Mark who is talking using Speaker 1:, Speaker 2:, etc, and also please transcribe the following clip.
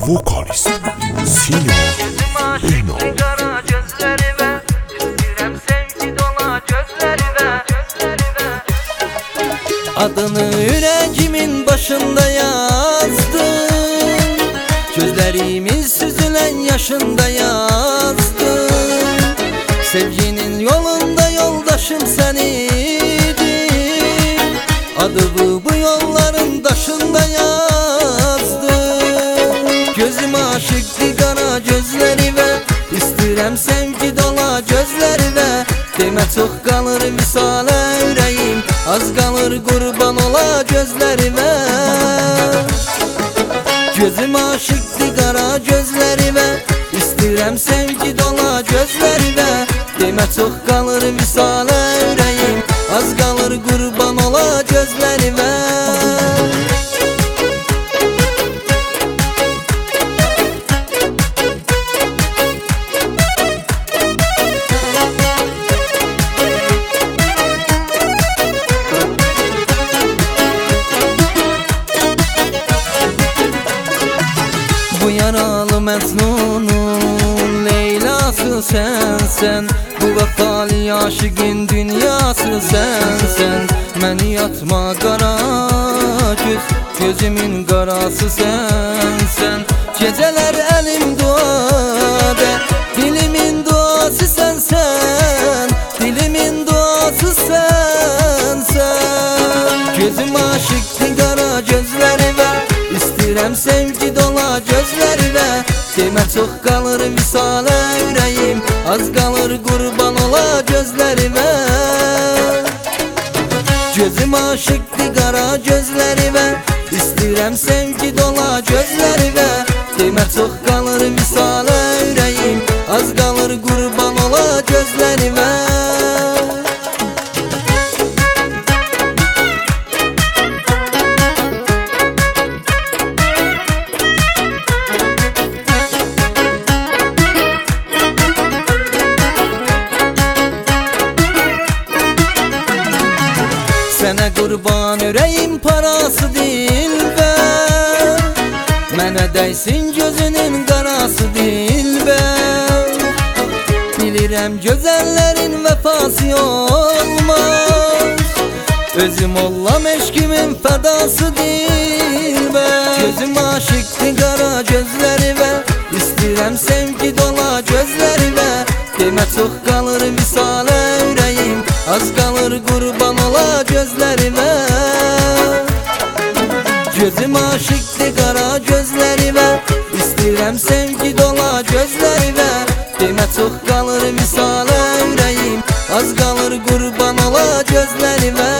Speaker 1: Vokalist Sina Ünal.
Speaker 2: Adını yüreğimin başında yazdım, gözlerimin süzülen yaşında yazdım. Sevginin yolunda yoldaşım sen idin, adımı bu yolların taşında yazdım. Gözüm aşıktı kara gözlerine, İstirəm sevgi dola gözlerine. Demə çox qalır misale ürəyim, az qalır qurban ola gözlərimə. Gözüm aşıqdır qara gözlərimə, İstirəm sevgi dola gözlərimə. Demə çox qalır misale ürəyim, az qalır qurban ola gözlərimə. Bu yaralı Mecnun'un Leyla'sı sensen, bu vəfalı aşıqın dünyası sensen. Məni yatma qara göz, gözümün qarası sensen. Gecələr əlim duada, dilimin duası sensen, dilimin duası sensen. Gözüm aşıqdır qara gözlərimə, İstirəm sevgi dola gözlərimə. Demə çox qalır misale ürəyim, az qalır qurban ola gözlərimə. Gözüm aşıqdır qara gözlərimə, İstirəm sevgi dola gözlərimə. Demə çox qalır misale ürəyim, az qalır qurban ola gözlərimə. Sənə qurban ürəyim parası dilbər, mənə dəysin gözünün qarası dilbər. Bilirəm gözəllərin vəfası olmaz, özüm ollam eşkimin fədası dilbər. Gözüm aşıqdır qara gözlərimə, İstirəm sevgi dola gözlərimə. Demə çox qalır misale ürəyim, az qalır qurban ola gözlərimə. Gözüm aşıqdır qara gözlərimə, İstirəm sevgi dola gözlərimə. Demə çox qalır misale ürəyim, az qalır qurban ola gözlərimə.